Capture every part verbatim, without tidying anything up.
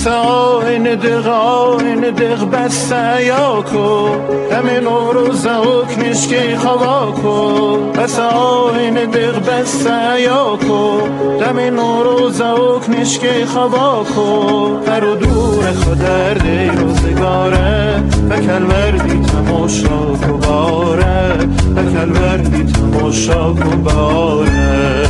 بس آین دق آین دق بس یاکو دم نوروز اوک نشکی خواکو بس آین دق بس یاکو دم نوروز اوک نشکی خواکو هر و دور خودر دی روزگاره بکل وردی تماشا کو باره بکل وردی تماشا کو باره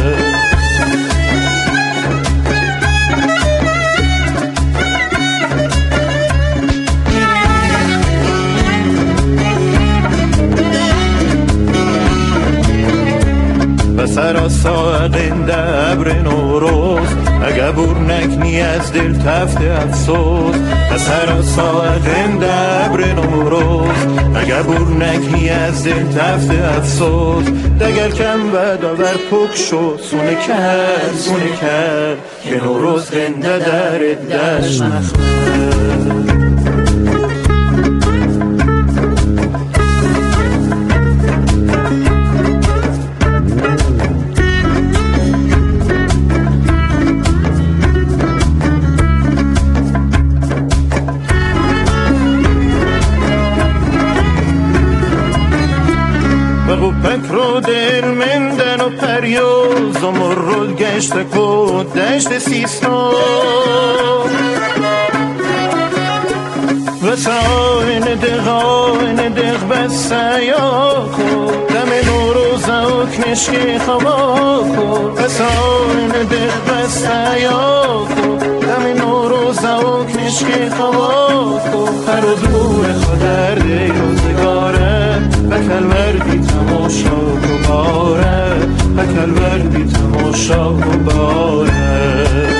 سرا ساقین دبر نوروز اگه بورنک نی از دل تفت افسوس سرا ساقین دبر نوروز اگه بورنک نی از دل تفت افسوس دگر کم و داور پک شد سونه کرد سونه کرد که نوروز غنده در دشت نخمه و پکرو دل مندن و پریوز و مرول گشت کود دشت سیسنو و ساین دق آین دق بس یاکو دم نوروز اوک نشکی خواکو و ساین دق بس یاکو دم نوروز اوک نشکی خواکو هر و دور خودر دی روزگاره بکل وردی تماشا کو باره بکل وردی تماشا کو باره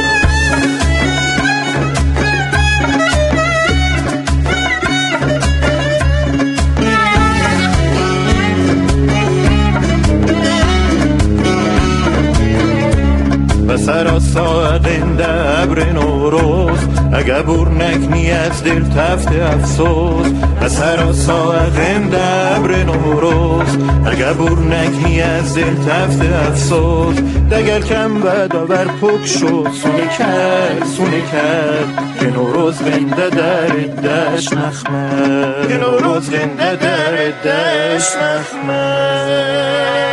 و سرا ساقین دبر نوروز اگه بورنک نی از دل تفت افسوس و سرا ساقین دبر نوروز اگه بورنک نی از دل تفت افسوس دگر کم و داور پک شد سونه کرد سونه کرد که نوروز غنده در دشت نخمه که نوروز غنده در دشت نخمه